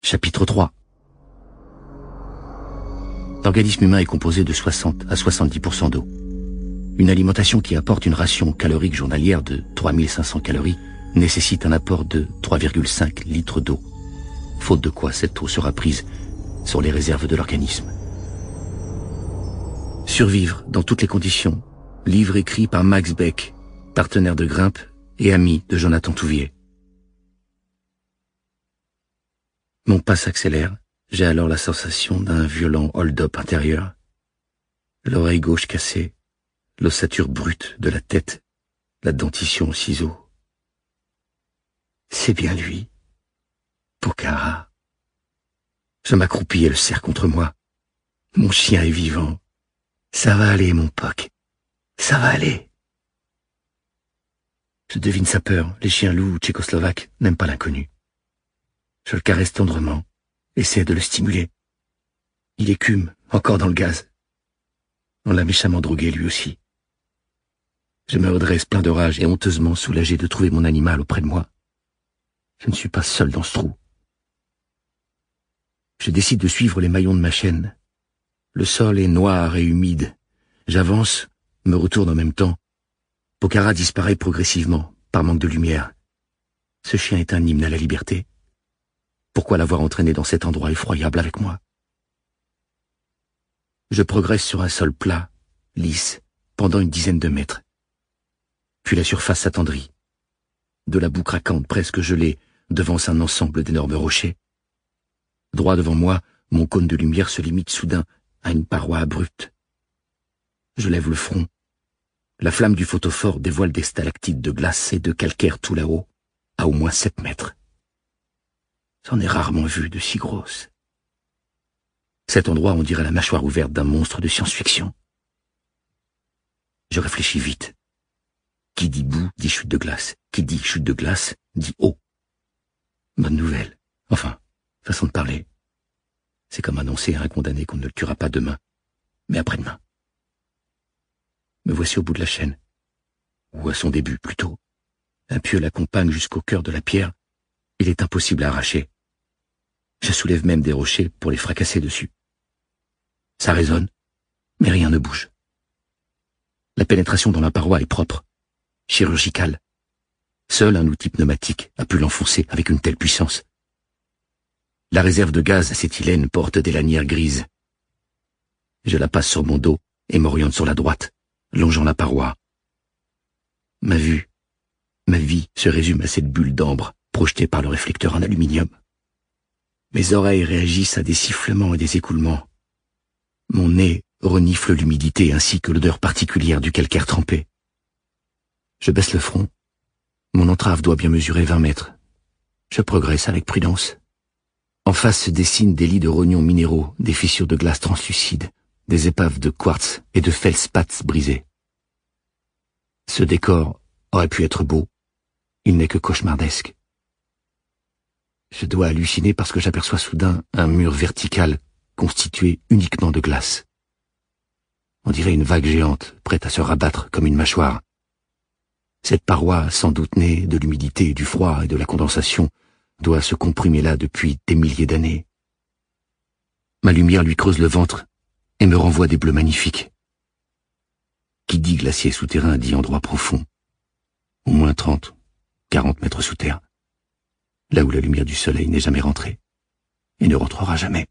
Chapitre 3. L'organisme humain est composé de 60 à 70% d'eau. Une alimentation qui apporte une ration calorique journalière de 3500 calories nécessite un apport de 3,5 litres d'eau. Faute de quoi cette eau sera prise sur les réserves de l'organisme. Survivre dans toutes les conditions. Livre écrit par Max Beck, partenaire de Grimpe et ami de Jonathan Touvier. Mon pas s'accélère. J'ai alors la sensation d'un violent hold-up intérieur. L'oreille gauche cassée, l'ossature brute de la tête, la dentition au ciseau. C'est bien lui, Pokhara. Je m'accroupis et le serre contre moi. Mon chien est vivant. Ça va aller, mon Poc. Ça va aller. Je devine sa peur. Les chiens loups tchécoslovaques n'aiment pas l'inconnu. Je le caresse tendrement, essaie de le stimuler. Il écume, encore dans le gaz. On l'a méchamment drogué lui aussi. Je me redresse plein de rage et honteusement soulagé de trouver mon animal auprès de moi. Je ne suis pas seul dans ce trou. Je décide de suivre les maillons de ma chaîne. Le sol est noir et humide. J'avance, me retourne en même temps. Pokhara disparaît progressivement, par manque de lumière. Ce chien est un hymne à la liberté. Pourquoi l'avoir entraîné dans cet endroit effroyable avec moi? Je progresse sur un sol plat, lisse, pendant une dizaine de mètres. Puis la surface s'attendrit. De la boue craquante presque gelée devance un ensemble d'énormes rochers. Droit devant moi, mon cône de lumière se limite soudain à une paroi abrupte. Je lève le front. La flamme du photophore dévoile des stalactites de glace et de calcaire tout là-haut, à au moins 7 mètres. J'en ai rarement vu de si grosses. Cet endroit, on dirait la mâchoire ouverte d'un monstre de science-fiction. Je réfléchis vite. Qui dit boue dit chute de glace. Qui dit chute de glace dit eau. Bonne nouvelle. Enfin, façon de parler. C'est comme annoncer à un condamné qu'on ne le tuera pas demain, mais après-demain. Me voici au bout de la chaîne. Ou à son début, plutôt. Un pieu l'accompagne jusqu'au cœur de la pierre. Il est impossible à arracher. Je soulève même des rochers pour les fracasser dessus. Ça résonne, mais rien ne bouge. La pénétration dans la paroi est propre, chirurgicale. Seul un outil pneumatique a pu l'enfoncer avec une telle puissance. La réserve de gaz acétylène porte des lanières grises. Je la passe sur mon dos et m'oriente sur la droite, longeant la paroi. Ma vie se résume à cette bulle d'ambre projetée par le réflecteur en aluminium. Mes oreilles réagissent à des sifflements et des écoulements. Mon nez renifle l'humidité ainsi que l'odeur particulière du calcaire trempé. Je baisse le front. Mon entrave doit bien mesurer 20 mètres. Je progresse avec prudence. En face se dessinent des lits de rognons minéraux, des fissures de glace translucides, des épaves de quartz et de feldspaths brisés. Ce décor aurait pu être beau. Il n'est que cauchemardesque. Je dois halluciner parce que j'aperçois soudain un mur vertical constitué uniquement de glace. On dirait une vague géante, prête à se rabattre comme une mâchoire. Cette paroi, sans doute née de l'humidité, du froid et de la condensation, doit se comprimer là depuis des milliers d'années. Ma lumière lui creuse le ventre et me renvoie des bleus magnifiques. Qui dit glacier souterrain dit endroit profond. Au moins 30, 40 mètres sous terre. Là où la lumière du soleil n'est jamais rentrée, et ne rentrera jamais.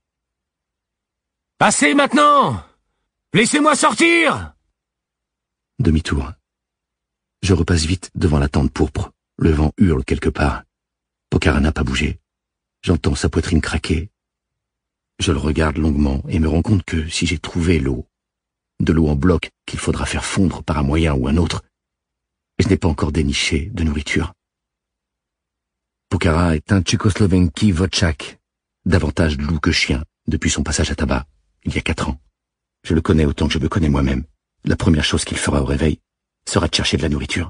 Passez maintenant! Laissez-moi sortir! Demi-tour. Je repasse vite devant la tente pourpre. Le vent hurle quelque part. Pokhara n'a pas bougé. J'entends sa poitrine craquer. Je le regarde longuement et me rends compte que si j'ai trouvé l'eau, de l'eau en bloc qu'il faudra faire fondre par un moyen ou un autre, je n'ai pas encore déniché de nourriture. Pokhara est un Tchécoslovenki Vodchak, davantage loup que chien, depuis son passage à tabac, il y a 4 ans. Je le connais autant que je me connais moi-même. La première chose qu'il fera au réveil sera de chercher de la nourriture.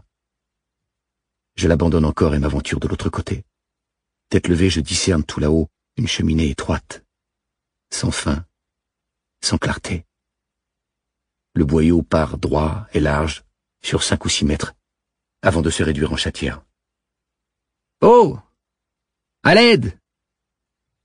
Je l'abandonne encore et m'aventure de l'autre côté. Tête levée, je discerne tout là-haut une cheminée étroite, sans fin, sans clarté. Le boyau part droit et large, sur 5 ou 6 mètres, avant de se réduire en chatière. « Oh ! À l'aide !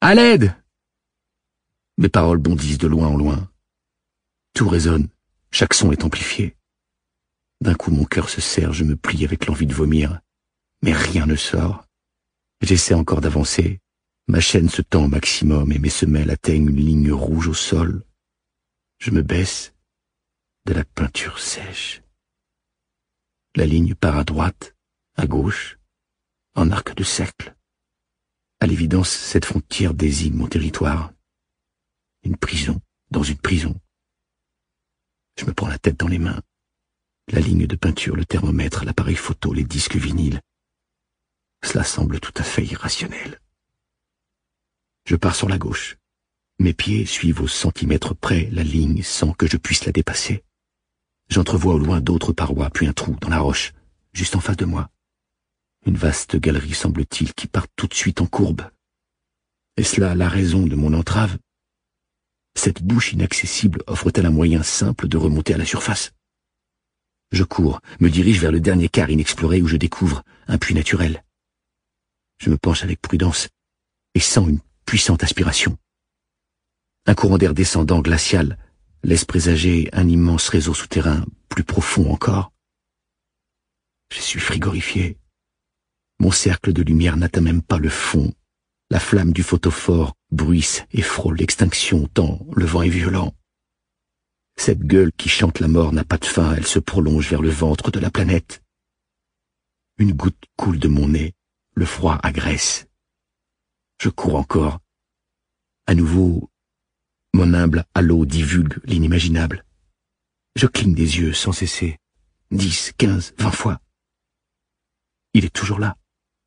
À l'aide! Mes paroles bondissent de loin en loin. Tout résonne, chaque son est amplifié. D'un coup mon cœur se serre, je me plie avec l'envie de vomir. Mais rien ne sort. J'essaie encore d'avancer. Ma chaîne se tend au maximum et mes semelles atteignent une ligne rouge au sol. Je me baisse. De la peinture sèche. La ligne part à droite, à gauche, en arc de cercle. À l'évidence, cette frontière désigne mon territoire. Une prison, dans une prison. Je me prends la tête dans les mains. La ligne de peinture, le thermomètre, l'appareil photo, les disques vinyles. Cela semble tout à fait irrationnel. Je pars sur la gauche. Mes pieds suivent au centimètre près la ligne sans que je puisse la dépasser. J'entrevois au loin d'autres parois, puis un trou dans la roche, juste en face de moi. Une vaste galerie, semble-t-il, qui part tout de suite en courbe. Est-ce là la raison de mon entrave? Cette bouche inaccessible offre-t-elle un moyen simple de remonter à la surface? Je cours, me dirige vers le dernier quart inexploré où je découvre un puits naturel. Je me penche avec prudence et sens une puissante aspiration. Un courant d'air descendant, glacial, laisse présager un immense réseau souterrain, plus profond encore. Je suis frigorifié. Mon cercle de lumière n'atteint même pas le fond. La flamme du photophore bruisse et frôle l'extinction tant le vent est violent. Cette gueule qui chante la mort n'a pas de fin, elle se prolonge vers le ventre de la planète. Une goutte coule de mon nez, le froid agresse. Je cours encore. À nouveau, mon humble halo divulgue l'inimaginable. Je cligne des yeux sans cesser. 10, 15, 20 fois. Il est toujours là.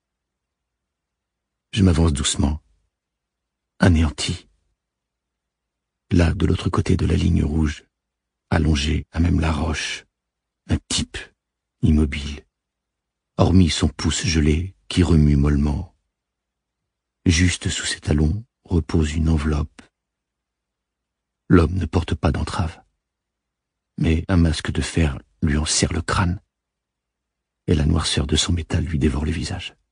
Je m'avance doucement, anéanti. Là, de l'autre côté de la ligne rouge, allongé à même la roche, un type, immobile, hormis son pouce gelé qui remue mollement. Juste sous ses talons repose une enveloppe. L'homme ne porte pas d'entrave, mais un masque de fer lui en serre le crâne, et la noirceur de son métal lui dévore le visage.